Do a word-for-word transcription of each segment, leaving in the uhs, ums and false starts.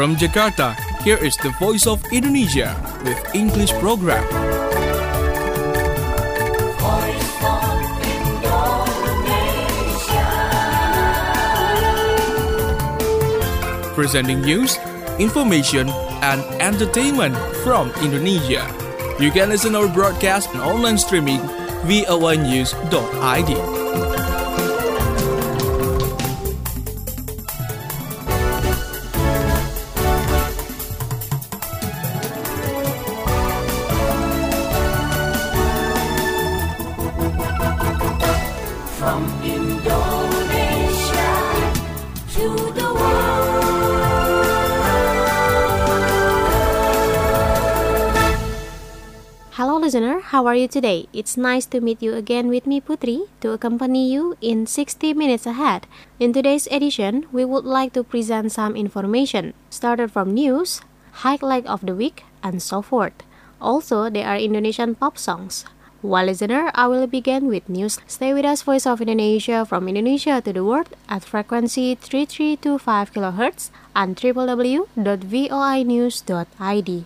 From Jakarta, here is the Voice of Indonesia with English program. Voice of Indonesia. Presenting news, information, and entertainment from Indonesia. You can listen our broadcast and online streaming v o a news dot i d. From Indonesia to the world. Hello listener, how are you today? It's nice to meet you again with me Putri to accompany you in sixty minutes ahead. In today's edition, we would like to present some information, started from news, highlight of the week, and so forth. Also, there are Indonesian pop songs. Well, listener, I will begin with news. Stay with us, Voice of Indonesia, from Indonesia to the world at frequency three three two five kilohertz and w w w dot voi news dot i d.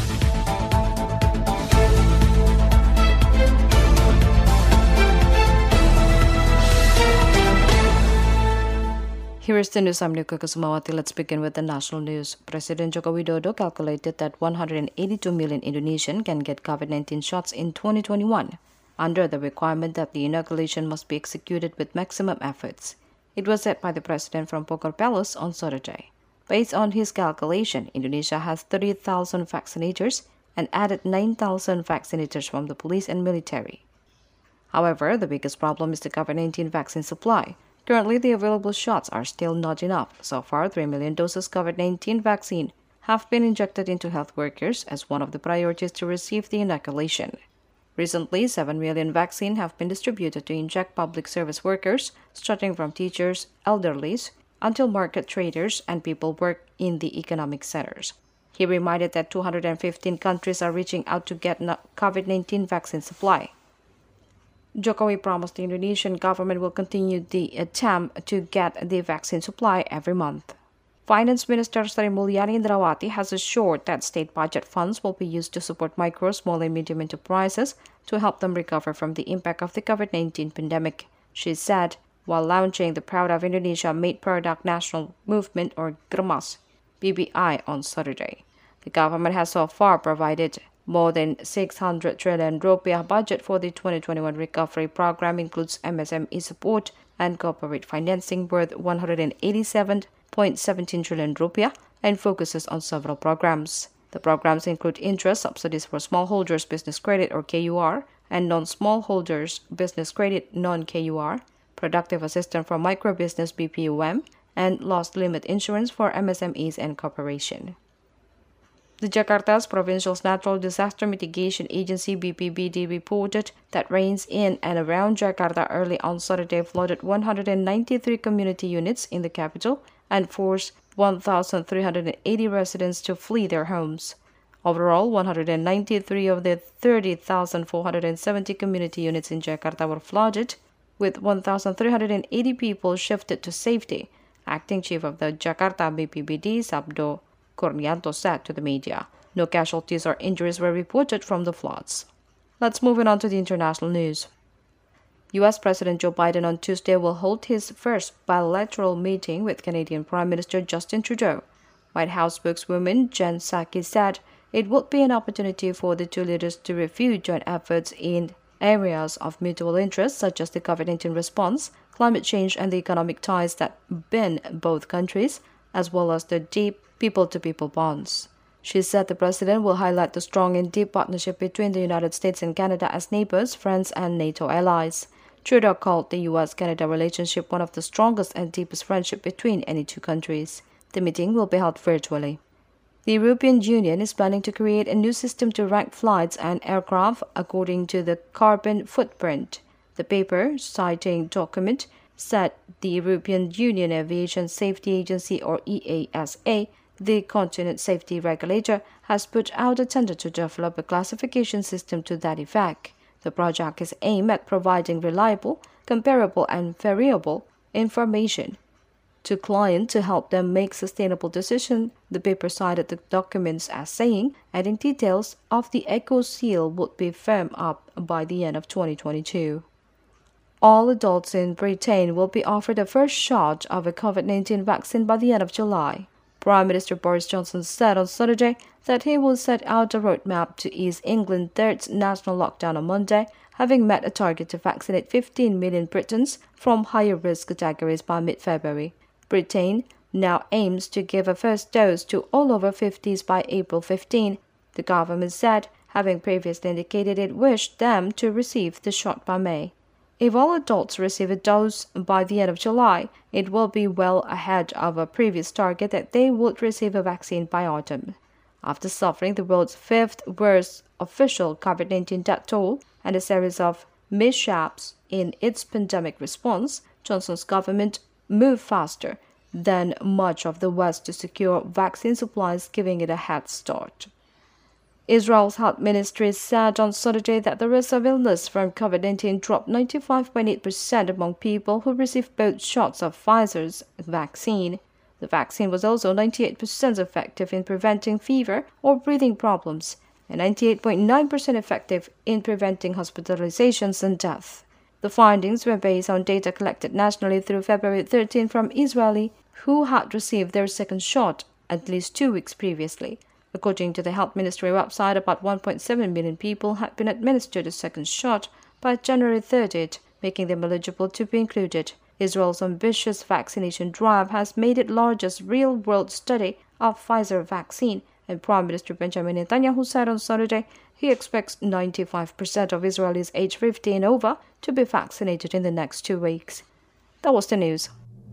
Here is the news. I'm Nuka Kusumawati. Let's begin with the national news. President Joko Widodo calculated that one hundred eighty-two million Indonesians can get COVID nineteen shots in twenty twenty-one, under the requirement that the inoculation must be executed with maximum efforts. It was said by the president from Bogor Palace on Saturday. Based on his calculation, Indonesia has thirty thousand vaccinators and added nine thousand vaccinators from the police and military. However, the biggest problem is the COVID nineteen vaccine supply. Currently, the available shots are still not enough. So far, three million doses COVID nineteen vaccine have been injected into health workers as one of the priorities to receive the inoculation. Recently, seven million vaccine have been distributed to inject public service workers, starting from teachers, elderlies, until market traders and people work in the economic centers. He reminded that two hundred fifteen countries are reaching out to get COVID nineteen vaccine supply. Jokowi promised the Indonesian government will continue the attempt to get the vaccine supply every month. Finance Minister Sri Mulyani Indrawati has assured that state budget funds will be used to support micro, small and medium enterprises to help them recover from the impact of the COVID nineteen pandemic. She said while launching the Proud of Indonesia Made Product National Movement or GREMAS B B I on Saturday. The government has so far provided more than six hundred trillion rupiah budget for the twenty twenty-one recovery program, includes M S M E support and corporate financing worth one hundred eighty-seven point one seven trillion rupiah and focuses on several programs. The programs include interest subsidies for smallholders business credit or K U R and non-smallholders business credit non-K U R, productive assistance for micro business B P U M, and loss limit insurance for M S M Es and corporation. The Jakarta's Provincial Natural Disaster Mitigation Agency B P B D reported that rains in and around Jakarta early on Saturday flooded one hundred ninety-three community units in the capital and forced one thousand three hundred eighty residents to flee their homes. Overall, one hundred ninety-three of the thirty thousand four hundred seventy community units in Jakarta were flooded, with one thousand three hundred eighty people shifted to safety. Acting Chief of the Jakarta B P B D, Sabdo Kurnianto, said to the media. No casualties or injuries were reported from the floods. Let's move on to the international news. U S President Joe Biden on Tuesday will hold his first bilateral meeting with Canadian Prime Minister Justin Trudeau. White House spokeswoman Jen Psaki said it would be an opportunity for the two leaders to review joint efforts in areas of mutual interest such as the COVID nineteen response, climate change, and the economic ties that bind both countries, as well as the deep people-to-people bonds. She said the president will highlight the strong and deep partnership between the United States and Canada as neighbors, friends, and NATO allies. Trudeau called the U S Canada relationship one of the strongest and deepest friendship between any two countries. The meeting will be held virtually. The European Union is planning to create a new system to rank flights and aircraft according to the carbon footprint. The paper, citing document, said the European Union Aviation Safety Agency or E A S A, the continent safety regulator, has put out a tender to develop a classification system to that effect. The project is aimed at providing reliable, comparable and variable information to clients to help them make sustainable decisions. The paper cited the documents as saying, adding details of the Eco Seal would be firmed up by the end of twenty twenty-two. All adults in Britain will be offered the first shot of a COVID nineteen vaccine by the end of July. Prime Minister Boris Johnson said on Saturday that he will set out a roadmap to ease England's third national lockdown on Monday, having met a target to vaccinate fifteen million Britons from higher risk categories by mid-February. Britain now aims to give a first dose to all over fifties by April fifteenth, the government said, having previously indicated it wished them to receive the shot by May. If all adults receive a dose by the end of July, it will be well ahead of a previous target that they would receive a vaccine by autumn. After suffering the world's fifth worst official COVID nineteen death toll and a series of mishaps in its pandemic response, Johnson's government moved faster than much of the West to secure vaccine supplies, giving it a head start. Israel's health ministry said on Saturday that the risk of illness from COVID nineteen dropped ninety-five point eight percent among people who received both shots of Pfizer's vaccine. The vaccine was also ninety-eight percent effective in preventing fever or breathing problems and ninety-eight point nine percent effective in preventing hospitalizations and death. The findings were based on data collected nationally through February thirteenth from Israelis who had received their second shot at least two weeks previously. According to the Health Ministry website, about one point seven million people had been administered a second shot by January thirtieth, making them eligible to be included. Israel's ambitious vaccination drive has made it largest real-world study of Pfizer vaccine, and Prime Minister Benjamin Netanyahu said on Saturday he expects ninety-five percent of Israelis aged fifty and over to be vaccinated in the next two weeks. That was the news.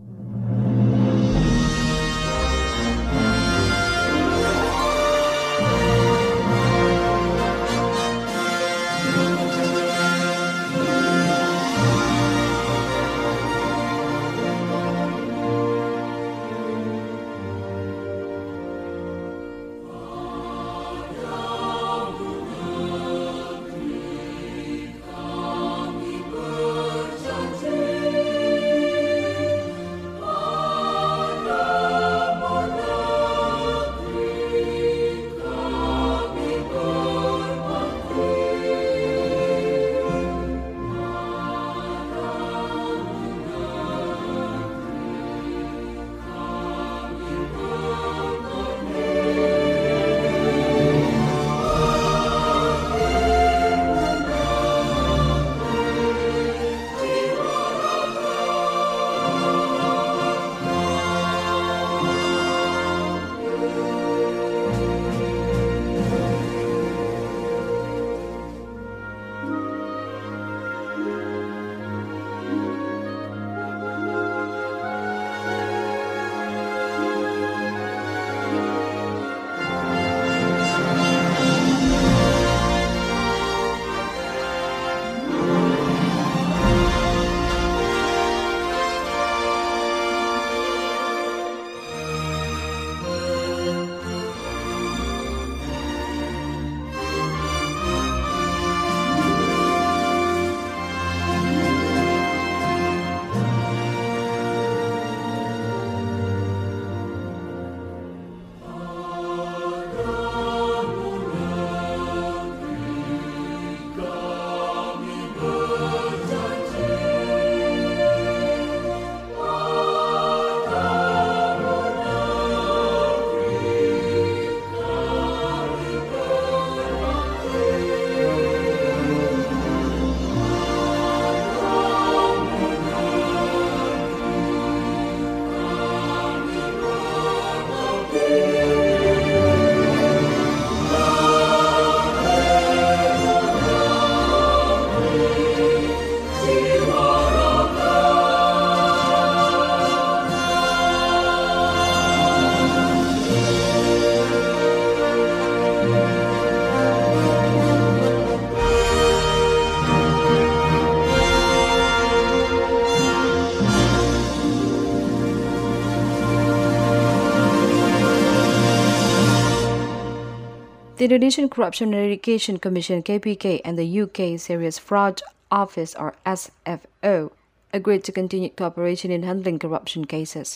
The Indonesian Corruption and Eradication Commission K P K and the U K Serious Fraud Office or S F O agreed to continue cooperation in handling corruption cases.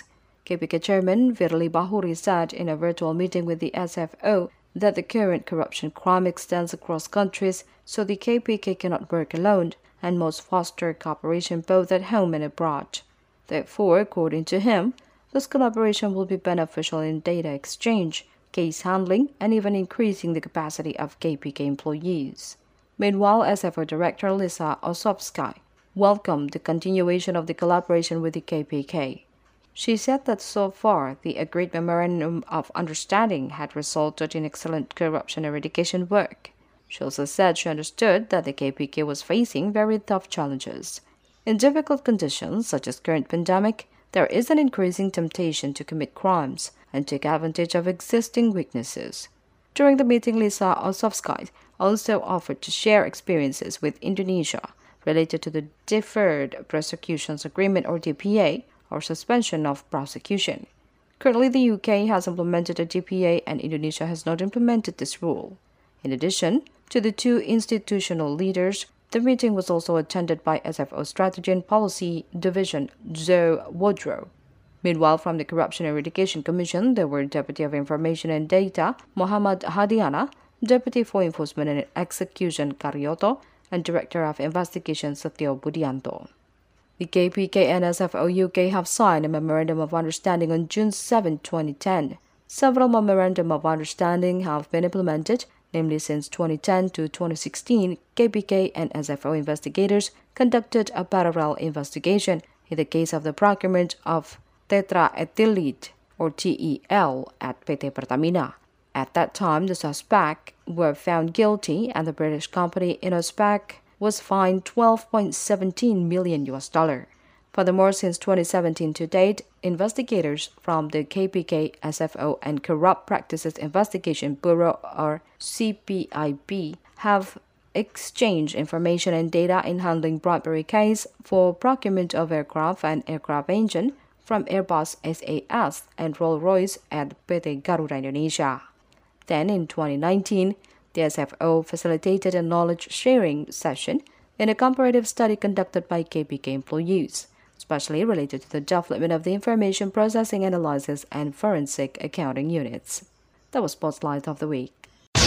K P K Chairman Virli Bahuri said in a virtual meeting with the S F O that the current corruption crime extends across countries, so the K P K cannot work alone and must foster cooperation both at home and abroad. Therefore, according to him, this collaboration will be beneficial in data exchange, case handling, and even increasing the capacity of K P K employees. Meanwhile, S F O Director Lisa Osovsky welcomed the continuation of the collaboration with the K P K. She said that so far, the agreed memorandum of understanding had resulted in excellent corruption eradication work. She also said she understood that the K P K was facing very tough challenges. In difficult conditions, such as current pandemic, there is an increasing temptation to commit crimes and take advantage of existing weaknesses. During the meeting, Lisa Osovsky also offered to share experiences with Indonesia related to the Deferred Prosecutions Agreement or D P A, or suspension of prosecution. Currently, the U K has implemented a D P A and Indonesia has not implemented this rule. In addition to the two institutional leaders, the meeting was also attended by S F O Strategy and Policy Division Zoe Woodrow. Meanwhile, from the Corruption Eradication Commission, there were Deputy of Information and Data Muhammad Hadiana, Deputy for Enforcement and Execution Karyoto, and Director of Investigation Satyo Budianto. The K P K and S F O U K have signed a Memorandum of Understanding on June seventh, twenty ten. Several Memorandum of Understanding have been implemented, namely since twenty ten to twenty sixteen, K P K and S F O investigators conducted a parallel investigation in the case of the procurement of tetraethyllead, or T E L, at P T Pertamina. At that time, the suspects were found guilty and the British company Innospec was fined twelve point one seven million U S dollar. Furthermore, since twenty seventeen to date, investigators from the K P K, S F O, and Corrupt Practices Investigation Bureau, or C P I B, have exchanged information and data in handling bribery case for procurement of aircraft and aircraft engine from Airbus S A S and Rolls-Royce at P T Garuda Indonesia. Then, in twenty nineteen, the S F O facilitated a knowledge-sharing session in a comparative study conducted by K P K employees, especially related to the development of the information processing analysis and forensic accounting units. That was Spotlight of the Week.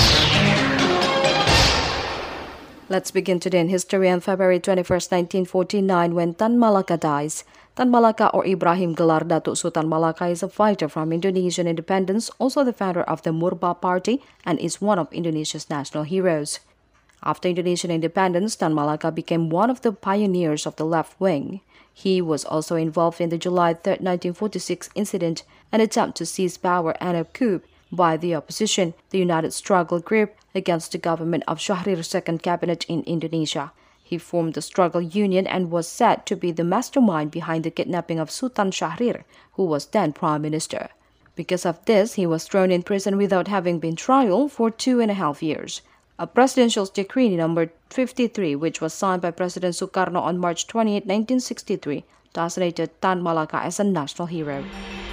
Let's begin today in history on February twenty-first, nineteen forty-nine, when Tan Malaka dies. Tan Malaka, or Ibrahim Gelar Datuk Sultan Malaka, is a fighter from Indonesian independence, also the founder of the Murba Party, and is one of Indonesia's national heroes. After Indonesian independence, Tan Malaka became one of the pioneers of the left wing. He was also involved in the July third, nineteen forty-six incident, an attempt to seize power and a coup by the opposition, the United Struggle Group, against the government of Syahrir's second cabinet in Indonesia. He formed the Struggle Union and was said to be the mastermind behind the kidnapping of Sultan Syahrir, who was then Prime Minister. Because of this, he was thrown in prison without having been tried for two and a half years. A presidential decree number fifty-three, which was signed by President Sukarno on March twenty-eighth, nineteen sixty-three, designated Tan Malaka as a national hero.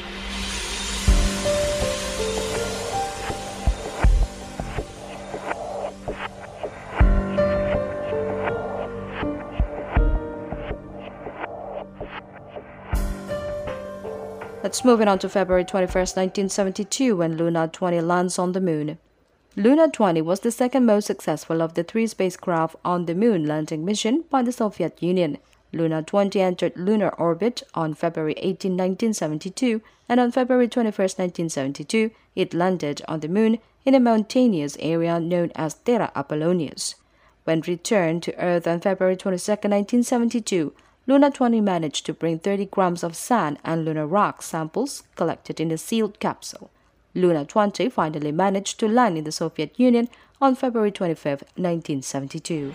Let's move on to February twenty-first, nineteen seventy-two, when Luna twenty lands on the moon. Luna twenty was the second most successful of the three spacecraft on the moon landing mission by the Soviet Union. Luna twenty entered lunar orbit on February eighteenth, nineteen seventy-two, and on February twenty-first, nineteen seventy-two, it landed on the moon in a mountainous area known as Terra Apollonius. When returned to Earth on February twenty-second, nineteen seventy-two, Luna twenty managed to bring thirty grams of sand and lunar rock samples collected in a sealed capsule. Luna twenty finally managed to land in the Soviet Union on February twenty-fifth, nineteen seventy-two.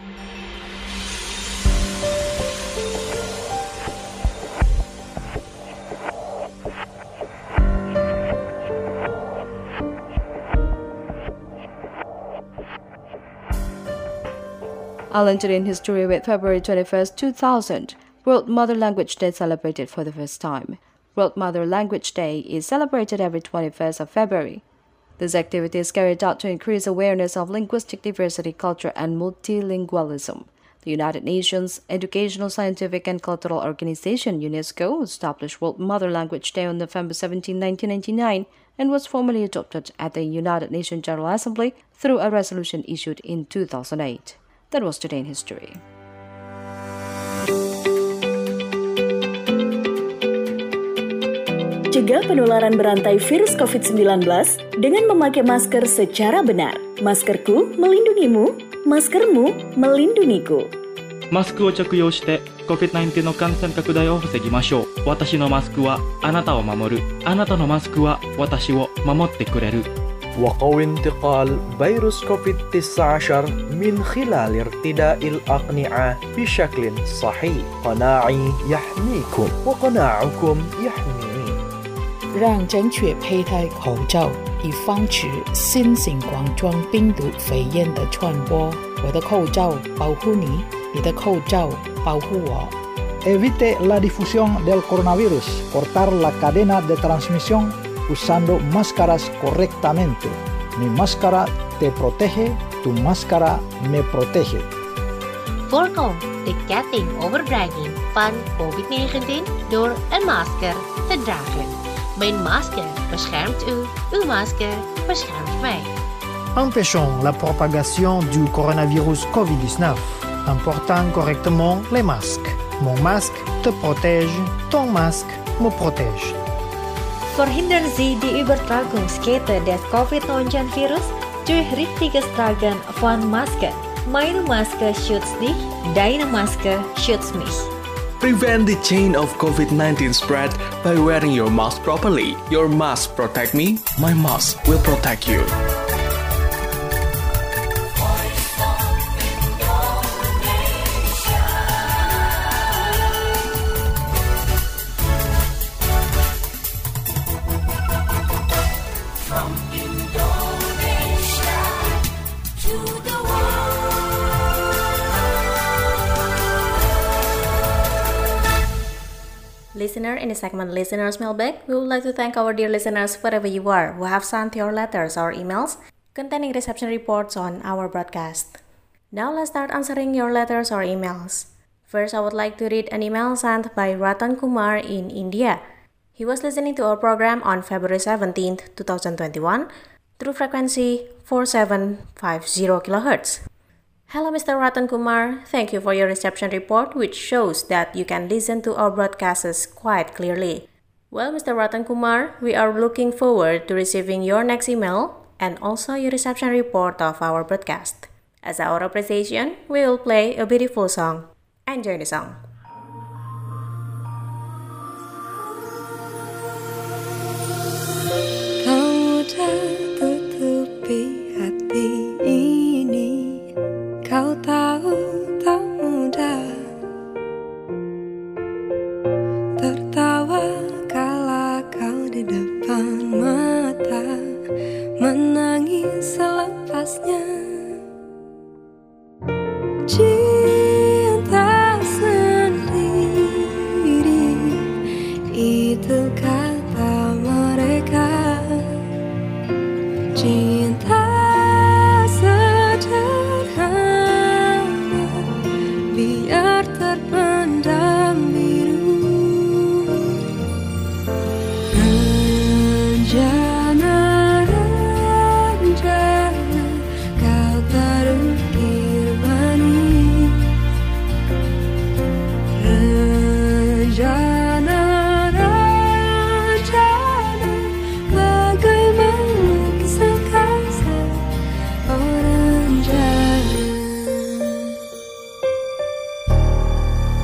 I'll enter in history with February twenty-first, two thousand. World Mother Language Day celebrated for the first time. World Mother Language Day is celebrated every twenty-first of February. This activity is carried out to increase awareness of linguistic diversity, culture, and multilingualism. The United Nations Educational, Scientific and Cultural Organization, UNESCO, established World Mother Language Day on November seventeenth, nineteen ninety-nine, and was formally adopted at the United Nations General Assembly through a resolution issued in two thousand eight. That was Today in History. Cegah penularan berantai virus covid sembilan belas dengan memakai masker secara benar. Maskerku melindungimu, maskermu melindungiku. マスクを着用して コビッドナインティーン の感染拡大を防ぎましょう。私のマスクはあなたを守る。あなたのマスクは私を守ってくれる。 وقوي انتقال فيروس كوفيد تسعة عشر من خلال ارتداء الأقنعة بشكل صحيح. قناعي يحميكم وقناعكم يحميني. 让正确佩戴口罩，以防止新型冠状病毒肺炎的传播。我的口罩保护你，你的口罩保护我。 Evite la difusión del coronavirus. Cortar la cadena de transmisión usando máscaras correctamente. Mi máscara te protege, tu máscara me protege. Voorkom de ketting overdraging van covid negentien door een masker te dragen. Mijn masker beschermt u, uw masker beschermt mij. Empêchons la propagation du coronavirus covid dix-neuf en portant correctement les masques. Mon masque te protège, ton masque me protège. Verhindern Sie die Übertragungskette des covid neunzehn virus durch richtiges Tragen von Maske. Meine Maske schützt dich, deine Maske schützt mich. Prevent the chain of covid nineteen spread by wearing your mask properly. Your mask protect me, my mask will protect you. From Indonesia to the world. Listener, in the segment Listeners Mailbag, we would like to thank our dear listeners wherever you are who have sent your letters or emails containing reception reports on our broadcast. Now let's start answering your letters or emails. First, I would like to read an email sent by Ratan Kumar in India. He was listening to our program on February seventeenth, twenty twenty-one through frequency four seven five zero kilohertz. Hello Mister Ratan Kumar, thank you for your reception report which shows that you can listen to our broadcasts quite clearly. Well Mister Ratan Kumar, we are looking forward to receiving your next email and also your reception report of our broadcast. As our appreciation, we will play a beautiful song. Enjoy the song. Kau tutupi hati ini, kau tahu tak mudah tertawa kala kau di depan mata, menangis selepasnya. Cinta sendiri itu kata mereka. Cinta sederhana biar terpendam biru. Rencana-rencana kau terukir manis. Rencana-rencana bagaimana kisah kasar orang jana.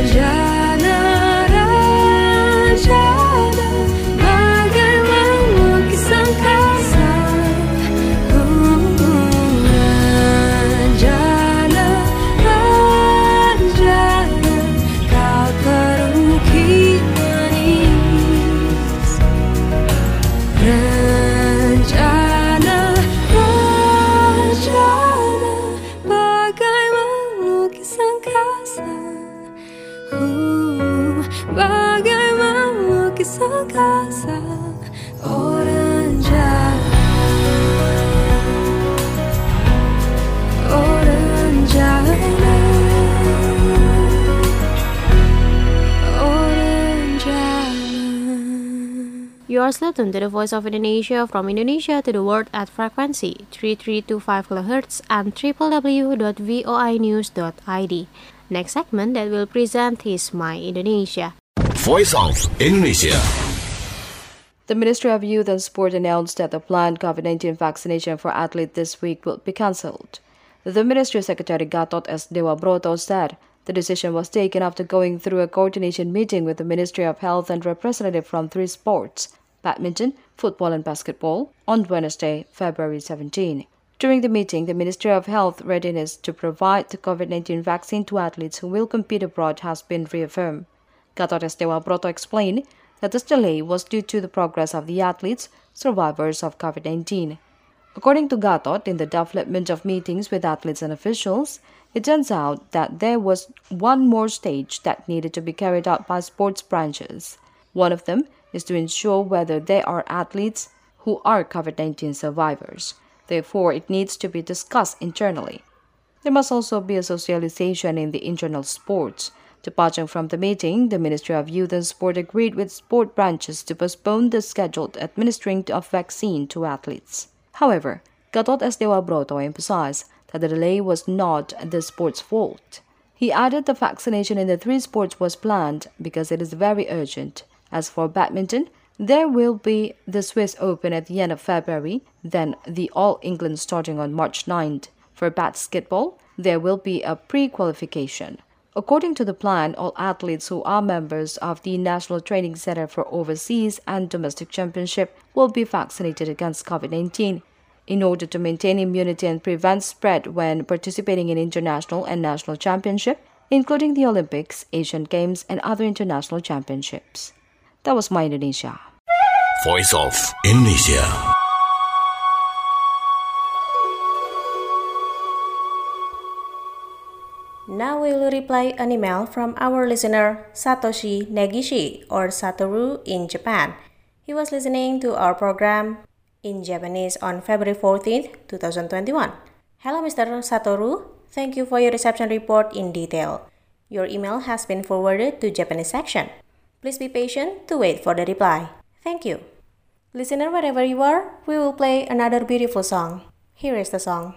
You are still tuned to the Voice of Indonesia from Indonesia to the world at frequency three three two five kilohertz and w w w dot voi news dot i d. Next segment that will present is My Indonesia. Voice of Indonesia. The Ministry of Youth and Sport announced that the planned COVID nineteen vaccination for athletes this week will be cancelled. The Ministry Secretary Gatot S. Dewa Broto said the decision was taken after going through a coordination meeting with the Ministry of Health and representatives from three sports, badminton, football and basketball, on Wednesday, February seventeenth. During the meeting, the Ministry of Health readiness to provide the COVID nineteen vaccine to athletes who will compete abroad has been reaffirmed. Gatot S. Dewa Broto explained that this delay was due to the progress of the athletes, survivors of COVID nineteen. According to Gatot, in the development of meetings with athletes and officials, it turns out that there was one more stage that needed to be carried out by sports branches. One of them is to ensure whether there are athletes who are COVID nineteen survivors. Therefore, it needs to be discussed internally. There must also be a socialization in the internal sports. Departing from the meeting, the Ministry of Youth and Sport agreed with sport branches to postpone the scheduled administering of vaccine to athletes. However, Gatot S. Dewa Broto emphasized that the delay was not the sport's fault. He added the vaccination in the three sports was planned because it is very urgent. As for badminton, there will be the Swiss Open at the end of February, then the All England starting on March ninth. For basketball, there will be a pre-qualification. According to the plan, all athletes who are members of the National Training Center for Overseas and Domestic Championship will be vaccinated against COVID nineteen in order to maintain immunity and prevent spread when participating in international and national championships, including the Olympics, Asian Games, and other international championships. That was My Indonesia. Voice of Indonesia. Now we will reply an email from our listener Satoshi Negishi or Satoru in Japan. He was listening to our program in Japanese on February fourteenth, twenty twenty-one. Hello Mister Satoru, thank you for your reception report in detail. Your email has been forwarded to Japanese section. Please be patient to wait for the reply. Thank you. Listener, wherever you are, we will play another beautiful song. Here is the song.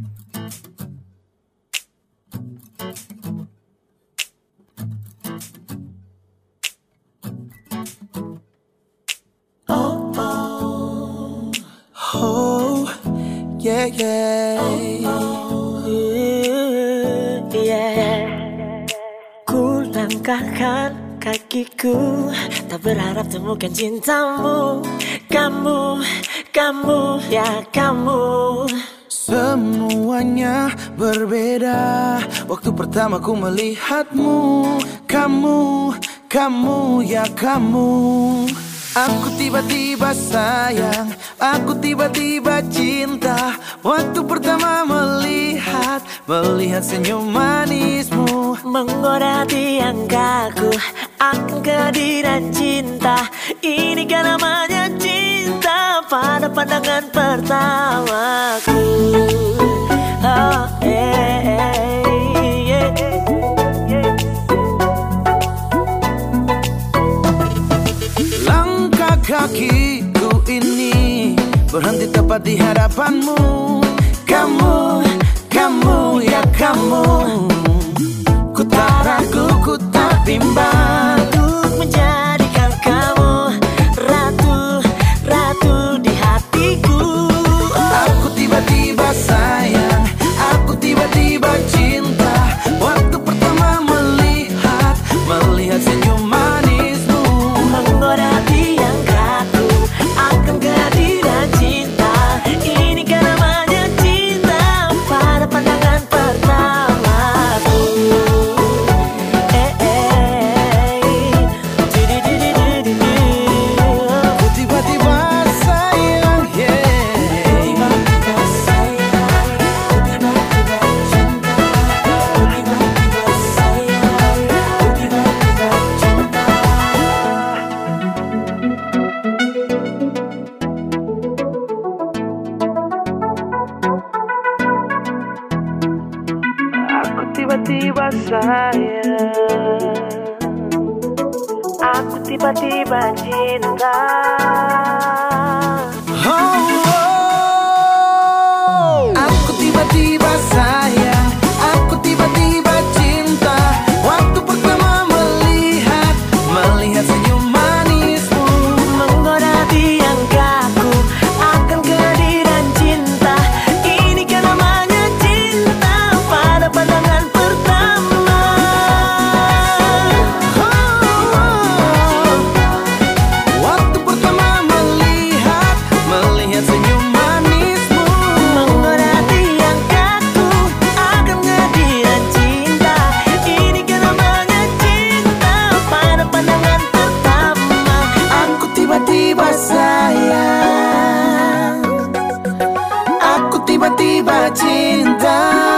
Oh, oh, oh, yeah, yeah, oh, oh, yeah. Ku langkahkan kakiku, tak berharap temukan cintamu. Kamu, kamu, ya kamu. Semuanya berbeda waktu pertama ku melihatmu. Kamu, kamu, ya kamu. Aku tiba-tiba sayang, aku tiba-tiba cinta waktu pertama melihat, melihat senyum manismu. Menggoda hati yang kaku akan kehadiran cinta. Ini kan namanya cinta pada pandangan pertamaku. Oh, eh, eh, yeah. Langkah kakiku ini berhenti tepat di hadapanmu. Kamu, kamu, ya kamu. Ku tak ragu, ku tak bimbang untuk menjadikan kamu ratu, ratu di hatiku. Aku tiba-tiba sayang, aku tiba-tiba cinta waktu pertama melihat, Aku tiba-tiba cinta. Oh, oh. Aku tiba-tiba sayang, aku tiba-tiba cinta. Waktu pertama melihat, melihat senyum manismu, menggoda tiang kaku akan kehadiran cinta. Ini kan namanya cinta pada pandangan pertama. Oh, oh. Waktu pertama melihat, melihat senyum manismu, menggoda tiang kaku akan kehadiran cinta. Ini kan namanya cinta pada pandangan pertama. aku tiba-tiba sayang, aku tiba-tiba cinta.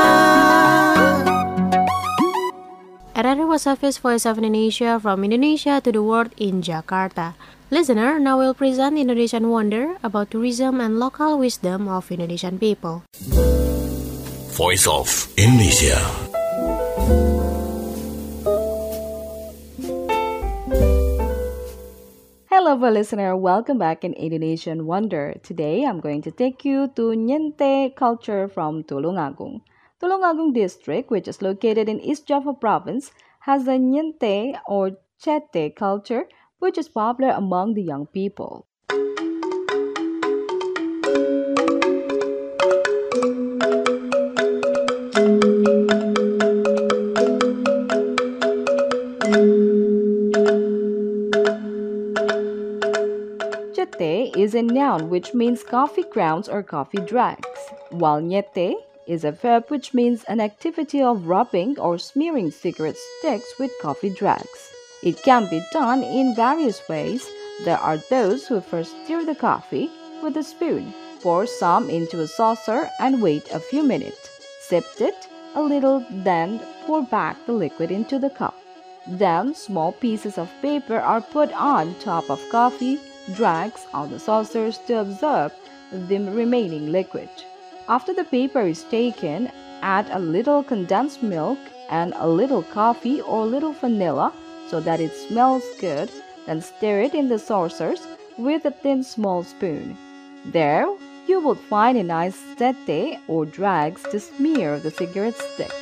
And that was Hafiz Voice of Indonesia from Indonesia to the world in Jakarta. Listener, now we'll present Indonesian Wonder about tourism and local wisdom of Indonesian people. Voice of Indonesia. Hello, listener. Welcome back in Indonesian Wonder. Today, I'm going to take you to Nyente culture from Tulungagung. Tulungagung district, which is located in East Java province, has the Nyente or Chete culture, which is popular among the young people. Chete is a noun which means coffee grounds or coffee dregs, while Nyete is a verb which means an activity of rubbing or smearing cigarette sticks with coffee dregs. It can be done in various ways. There are those who first stir the coffee with a spoon, pour some into a saucer and wait a few minutes, sip it a little, then pour back the liquid into the cup. Then small pieces of paper are put on top of coffee dregs on the saucers to absorb the remaining liquid. After the paper is taken, add a little condensed milk and a little coffee or little vanilla so that it smells good, then stir it in the saucers with a thin small spoon. There, you will find a nice sete or dregs to smear the cigarette sticks.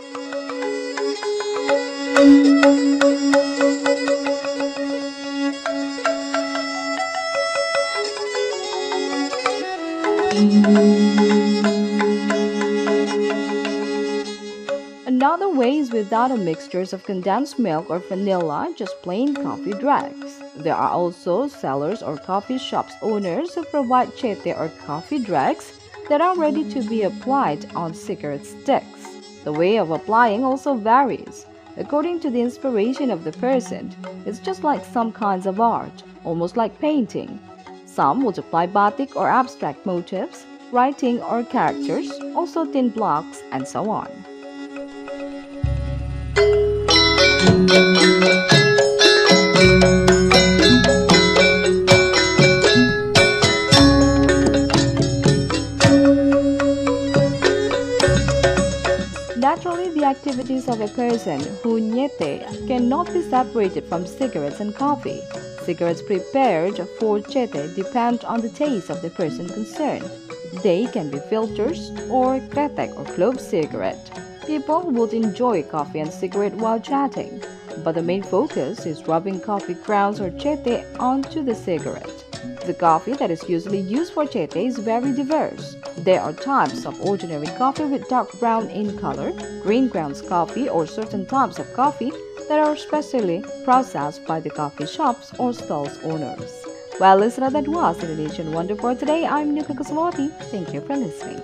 Another way is without a mixtures of condensed milk or vanilla, just plain coffee dregs. There are also sellers or coffee shops owners who provide chete or coffee dregs that are ready to be applied on cigarette sticks. The way of applying also varies. According to the inspiration of the person, it's just like some kinds of art, almost like painting. Some would apply batik or abstract motifs, writing or characters, also thin blocks, and so on. Naturally, the activities of a person who nyete cannot be separated from cigarettes and coffee. Cigarettes prepared for chete depend on the taste of the person concerned. They can be filters or kretek or clove cigarette. People would enjoy coffee and cigarette while chatting, but the main focus is rubbing coffee grounds or chete onto the cigarette. The coffee that is usually used for chete is very diverse. There are types of ordinary coffee with dark brown in color, green grounds coffee, or certain types of coffee that are specially processed by the coffee shops or stalls owners. Well, listener, that was Indonesian Wonder for today. I'm Nuka Kusumawati. Thank you for listening.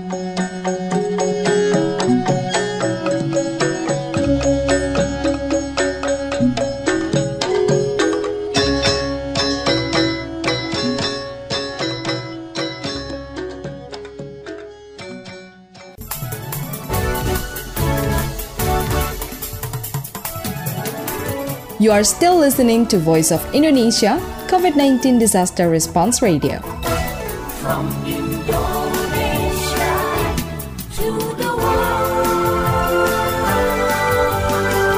You are still listening to Voice of Indonesia, COVID nineteen Disaster Response Radio. From Indonesia to the world.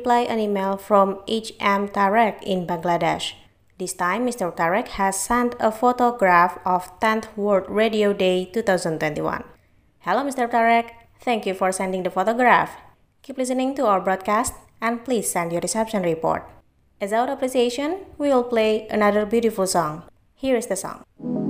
reply an email from H M Tarek in Bangladesh. This time, Mister Tarek has sent a photograph of tenth World Radio Day twenty twenty-one. Hello, Mister Tarek. Thank you for sending the photograph. Keep listening to our broadcast and please send your reception report. As our appreciation, we will play another beautiful song. Here is the song.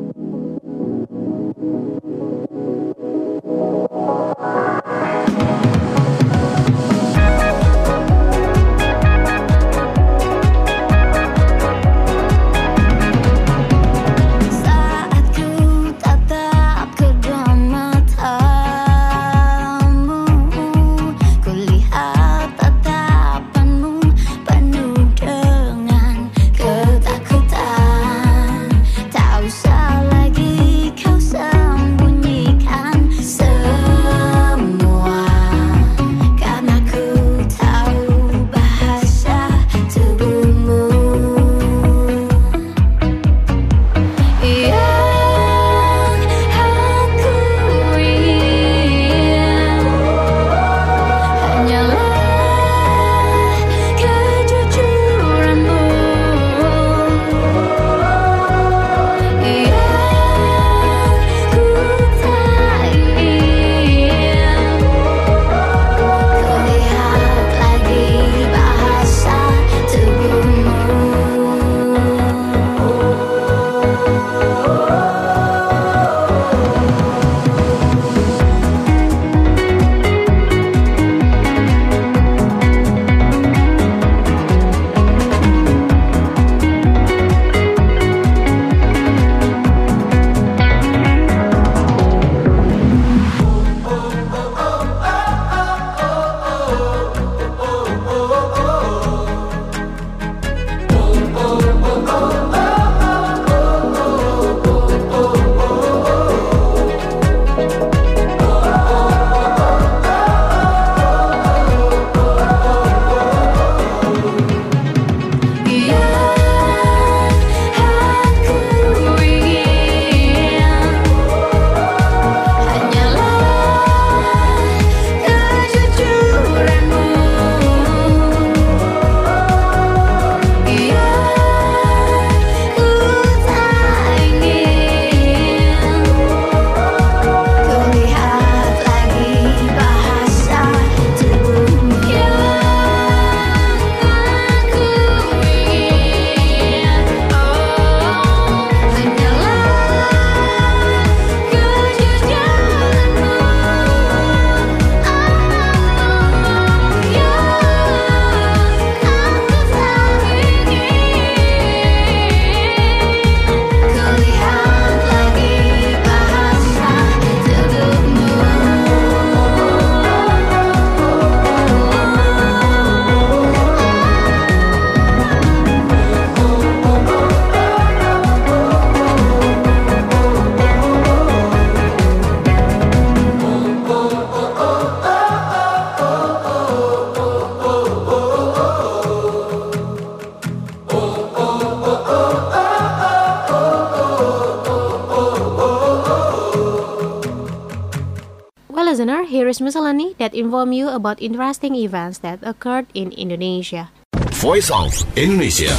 Listener, here is miscellany that inform you about interesting events that occurred in Indonesia. Voice of Indonesia.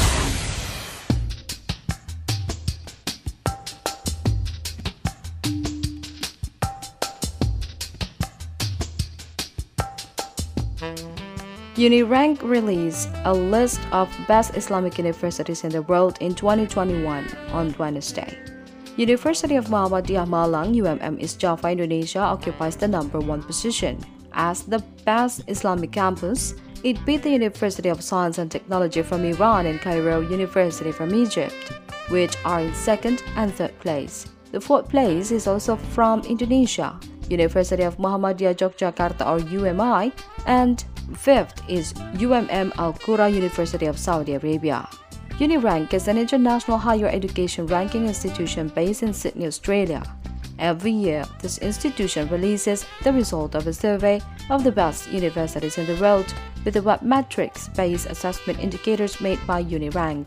UniRank released a list of best Islamic universities in the world in twenty twenty-one on Wednesday. University of Muhammadiyah Malang U M M East Java, Indonesia occupies the number one position. As the best Islamic campus, it beat the University of Science and Technology from Iran and Cairo University from Egypt, which are in second and third place. The fourth place is also from Indonesia, University of Muhammadiyah Yogyakarta or U M I, and fifth is U M M Al-Qura University of Saudi Arabia. UniRank is an international higher education ranking institution based in Sydney, Australia. Every year, this institution releases the result of a survey of the best universities in the world with the web metrics-based assessment indicators made by UniRank.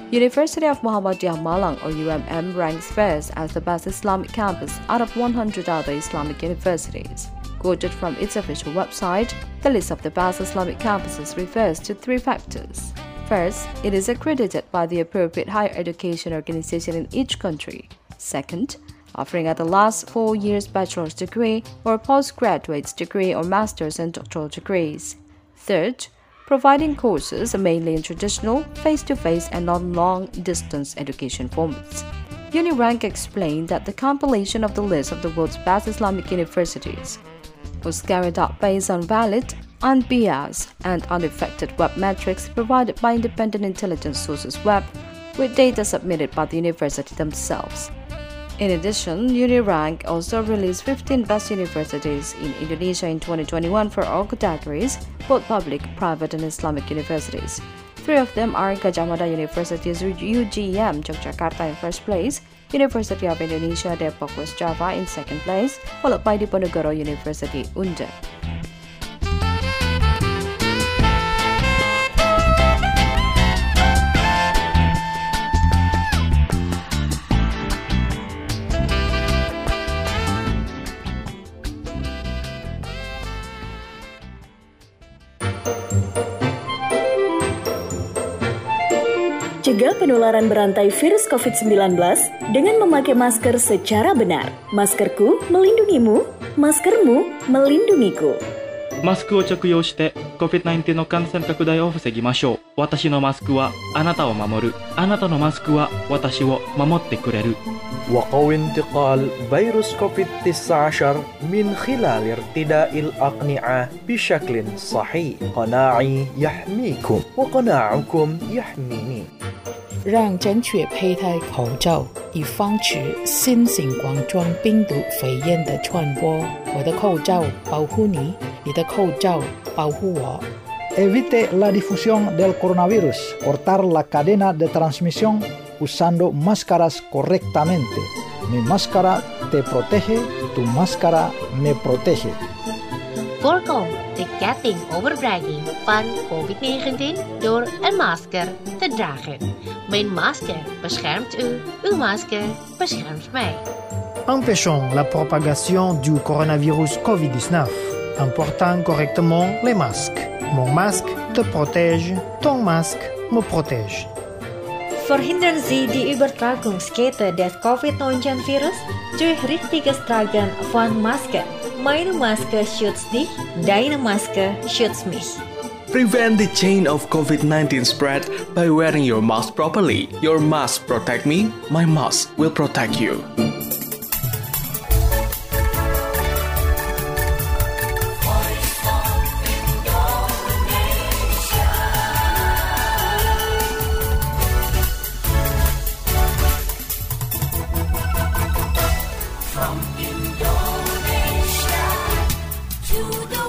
University of Muhammadiyah Malang or U M M ranks first as the best Islamic campus out of one hundred other Islamic universities. Quoted from its official website, the list of the best Islamic campuses refers to three factors. First, it is accredited by the appropriate higher education organization in each country. Second, offering at the last four years bachelor's degree or postgraduate's degree or master's and doctoral degrees. Third, providing courses mainly in traditional, face-to-face and non-long-distance education formats. UniRank explained that the compilation of the list of the world's best Islamic universities was carried out based on valid, unbiased, and unaffected web metrics provided by independent intelligence sources web with data submitted by the university themselves. In addition, UniRank also released fifteen best universities in Indonesia in twenty twenty-one for all categories, both public, private, and Islamic universities. Three of them are Gadjah Mada University's U G M Yogyakarta in first place, University of Indonesia Depok West Java in second place, followed by Diponegoro University Undip. Cegah penularan berantai virus covid sembilan belas dengan memakai masker secara benar. Maskerku melindungimu, maskermu melindungiku. マスクを着用して コビッドナインティーン の感染拡大を防ぎましょう。私のマスクはあなたを守る。あなたのマスクは私を守ってくれる。 وقو انتقال فيروس كوفيد تسعة عشر من خلال ارتداء الأقنعة بشكل صحيح. قناعي يحميكم وقناعكم يحميني. 让正确佩戴口罩，以防止新型冠状病毒肺炎的传播。我的口罩保护你，你的口罩保护我。 Evite la difusión del coronavirus. Cortar la cadena de transmisión usando máscaras correctamente. Mi máscara te protege, tu máscara me protege. Voorkom de ketting overbrenging van covid negentien door een masker te dragen. Mijn masker beschermt u, uw masker beschermt mij. Empêchons la propagation du coronavirus covid dix-neuf en portant correctement les masques. Mon masque te protège, ton masque me protège. Verhindern Sie die Übertragungskette des covid neunzehn Virus durch richtiges Tragen von Maske. Meine Maske schützt dich, deine Maske schützt mich. Prevent the chain of covid nineteen spread by wearing your mask properly. Your mask protect me, my mask will protect you. From Indonesia to the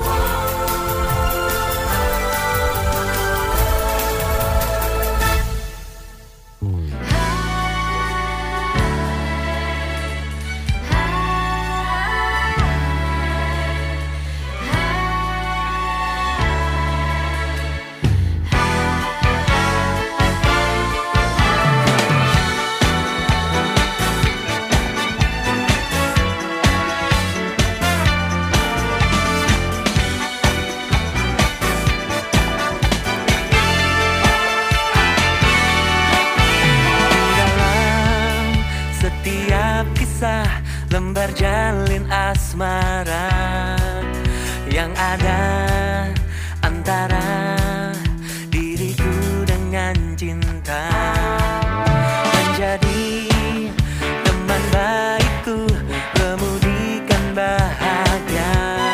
lembar jalin asmara yang ada antara diriku dengan cinta, menjadi teman baikku, kemudikan bahagia,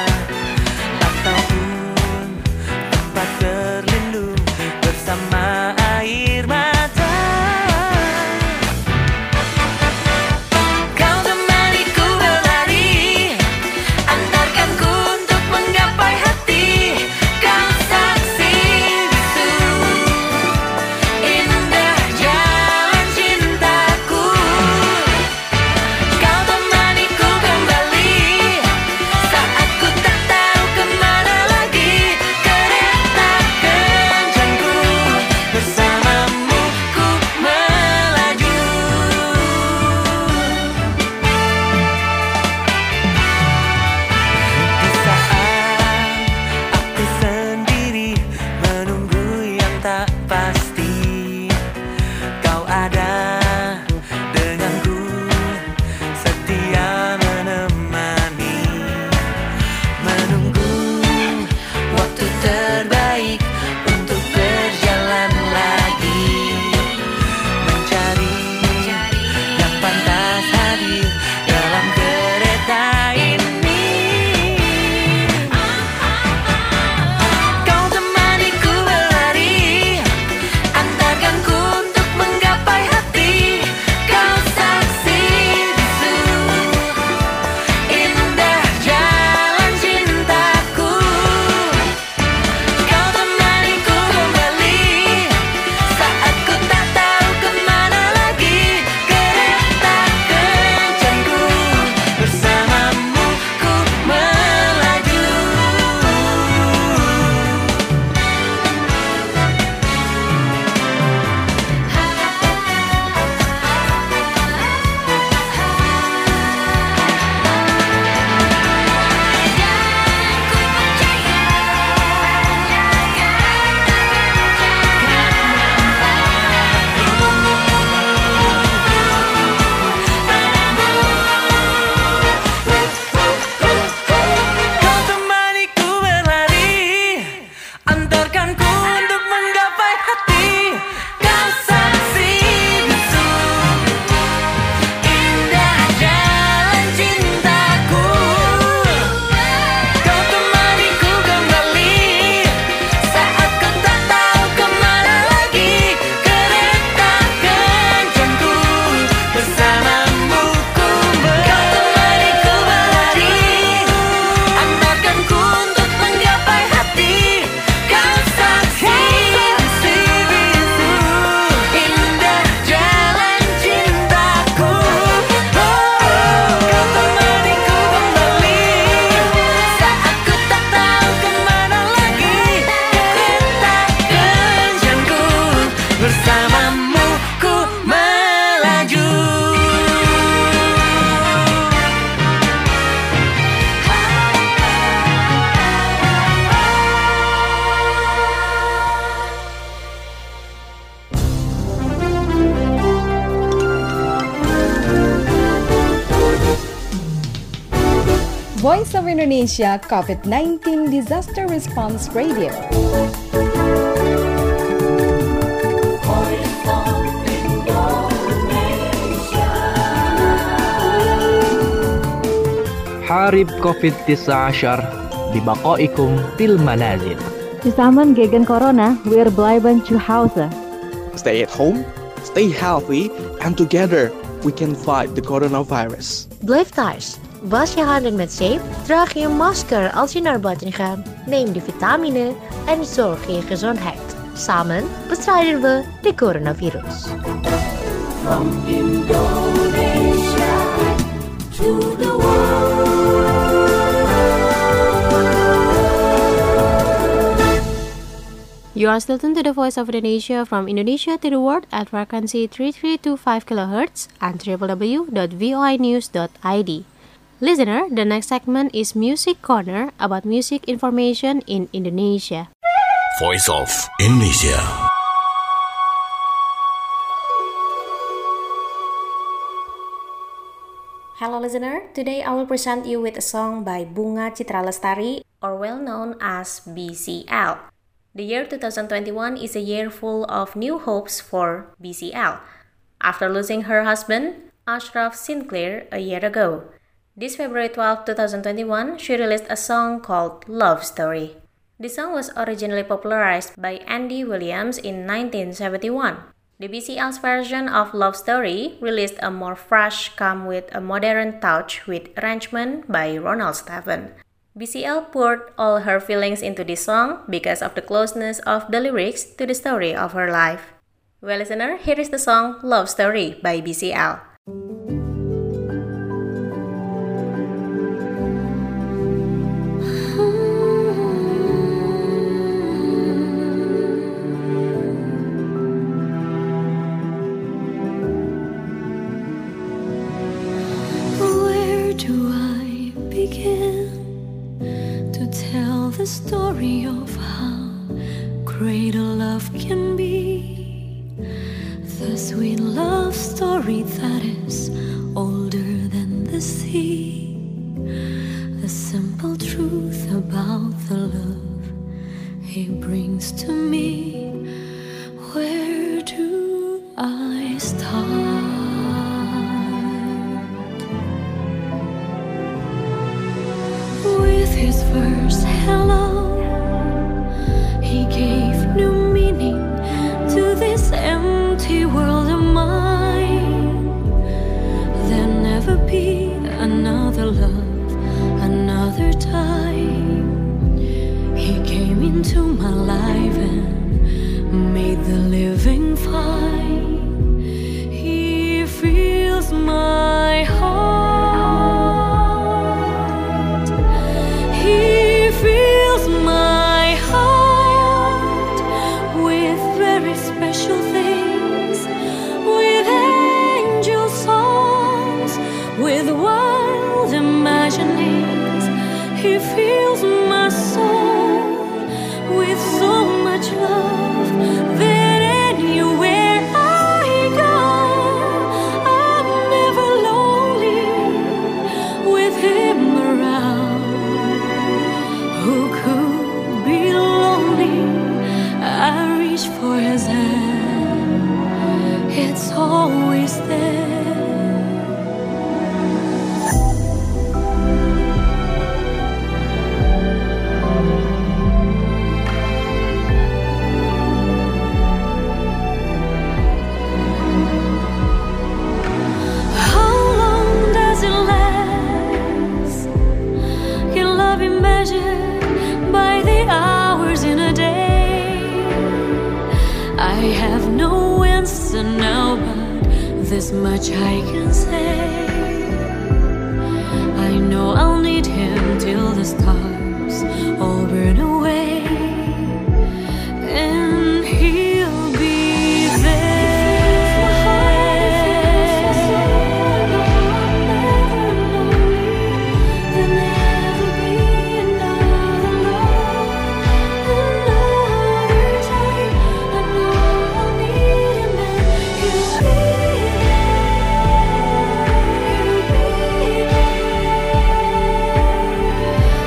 ataupun tempat berlindung bersama air mata. Saksi Indonesia COVID nineteen Disaster Response Radio. حارب كوفيد تسعة عشر ببقائكم في المنازل. Zusammen gegen Corona, wir bleiben zu Hause. Stay at home, stay healthy, and together we can fight the coronavirus. Blijf thuis. Was je handen met zeep. Draag je masker als je naar buiten gaat. Neem de vitamine en zorg je gezondheid. Samen bestrijden we de coronavirus. From Indonesia to the world. You are still tuned to the Voice of Indonesia from Indonesia to the world at frequency three three two five kilohertz and w w w dot voi news dot i d. Listener, the next segment is Music Corner about music information in Indonesia. Voice of Indonesia. Hello listener, today I will present you with a song by Bunga Citra Lestari, or well known as B C L. The year two thousand twenty-one is a year full of new hopes for B C L, after losing her husband, Ashraf Sinclair, a year ago. This February twelfth, twenty twenty-one, she released a song called Love Story. The song was originally popularized by Andy Williams in nineteen seventy-one. The B C L's version of Love Story released a more fresh, calm with a modern touch with arrangement by Ronald Steffen. B C L poured all her feelings into this song because of the closeness of the lyrics to the story of her life. Well, listener, here is the song Love Story by B C L. Where do I begin to tell the story of how great a love can be? The sweet love story that is older than the sea. The simple truth about the love he brings to me. Where do I start? With his first hello, he gave new meaning to this empty world of mine. There'll never be another love, another time. He came into my life and made the living fine. He fills my heart. He fills my heart with very special things, with angel songs, with wild imaginings. He fills my soul with so much love that anywhere I go, I'm never lonely with him around. Who could be lonely? I reach for his hand, it's always there. How long does it last? Can love be measured by the hours in a day? I have no answer now, but this much I can say. I know I'll need him till the stars all burn away, and he'll be there.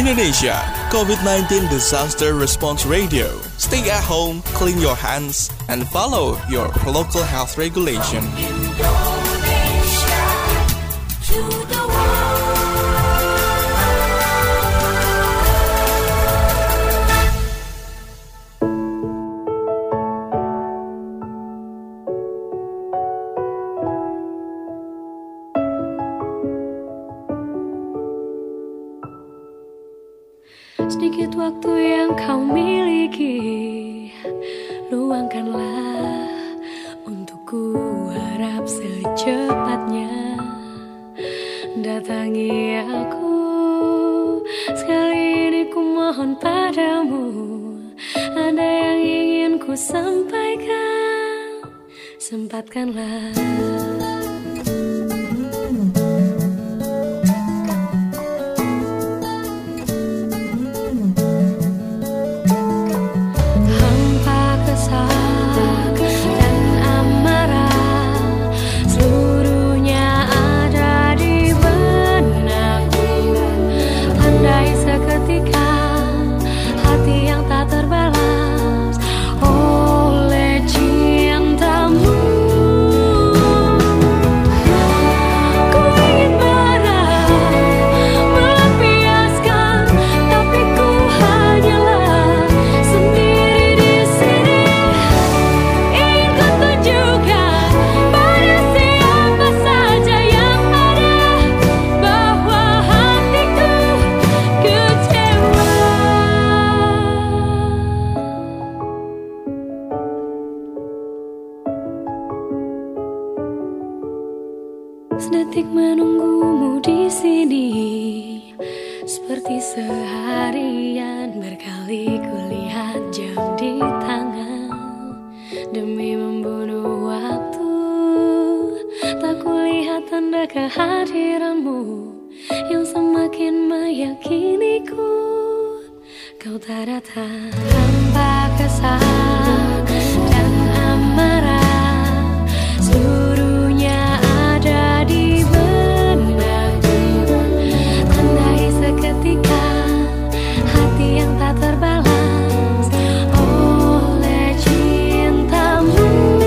Indonesia, COVID nineteen Disaster Response Radio. Stay at home, clean your hands, and follow your local health regulation. Indonesia to the world. Sedikit waktu yang kau miliki, luangkanlah untukku, harap secepatnya datangi aku. Sekali ini ku mohon padamu, ada yang ingin ku sampaikan, sempatkanlah. Sedetik menunggumu di sini, seperti seharian berkali kulihat jam di tangan. Demi membunuh waktu, tak kulihat tanda kehadiranmu yang semakin meyakiniku kau tak datang. Tanpa kesal dan amarah, seluruhnya ada di benakku. Tandai seketika hati yang tak terbalas oleh cintamu.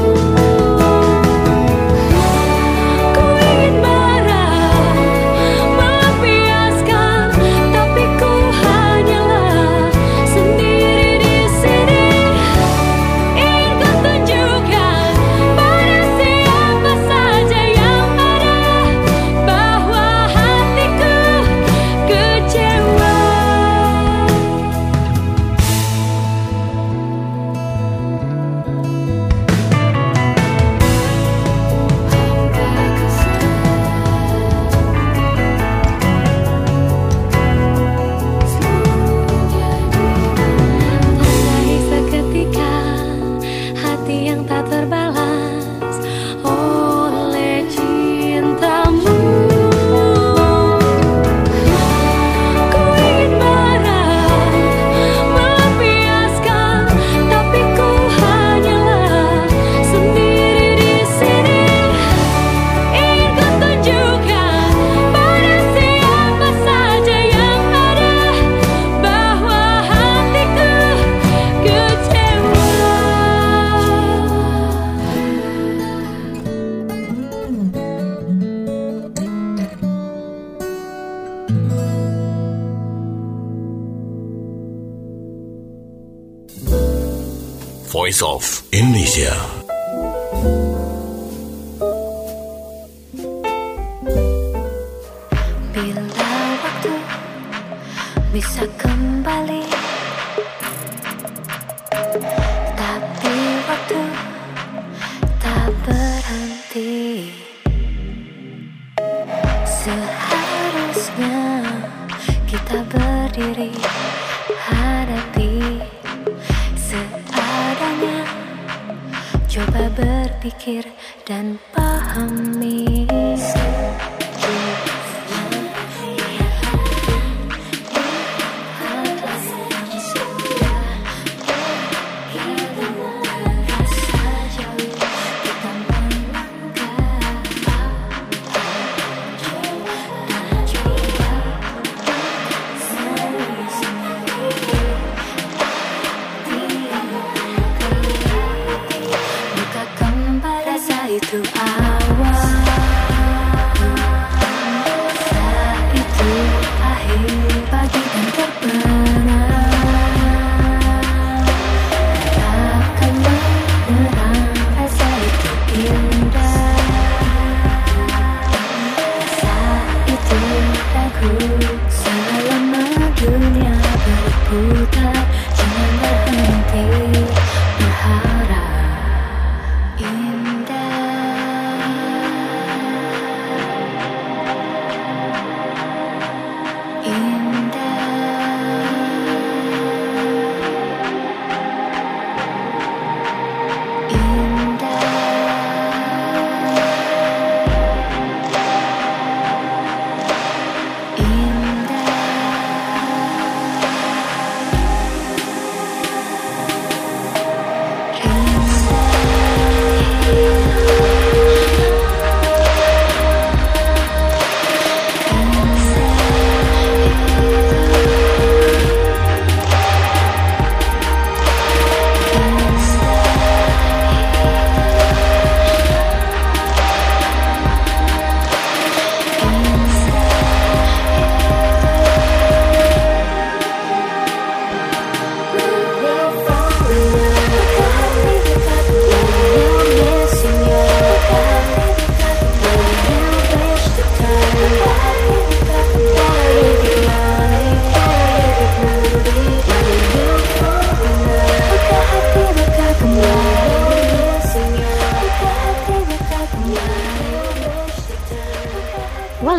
Ku ingin marah, melampiaskan, tapi ku hanyalah sendiri di sini. Ingin ku tunjukkan pada siapa saja yang ada bahwa hatiku kecewa. Tandai seketika hati yang tak terbalas oleh cintamu. Ku ingin marah, melampiaskan, tapi ku hanyalah sendiri di sini. Ingin ku tunjukkan pada siapa saja yang ada bahwa hatiku kecewa. Voice of Indonesia. Bila waktu bisa kembali, tapi waktu tak berhenti. Seharusnya kita berdiri, hadapi seadanya, coba berpikir dan pahami.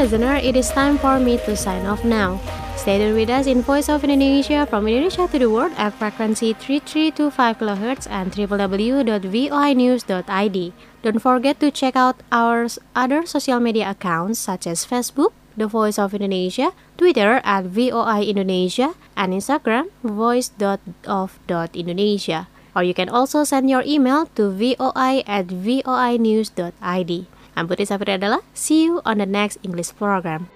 listener, it is time for me to sign off now. Stay tuned with us in Voice of Indonesia from Indonesia to the world at frequency three three two five kilohertz and w w w dot voi news dot i d. Don't forget to check out our other social media accounts such as Facebook, The Voice of Indonesia, Twitter at V O I Indonesia, and Instagram, voice dot of dot indonesia. Or you can also send your email to voi at voi news dot i d. I'm Putri Safri Adela. See you on the next English program.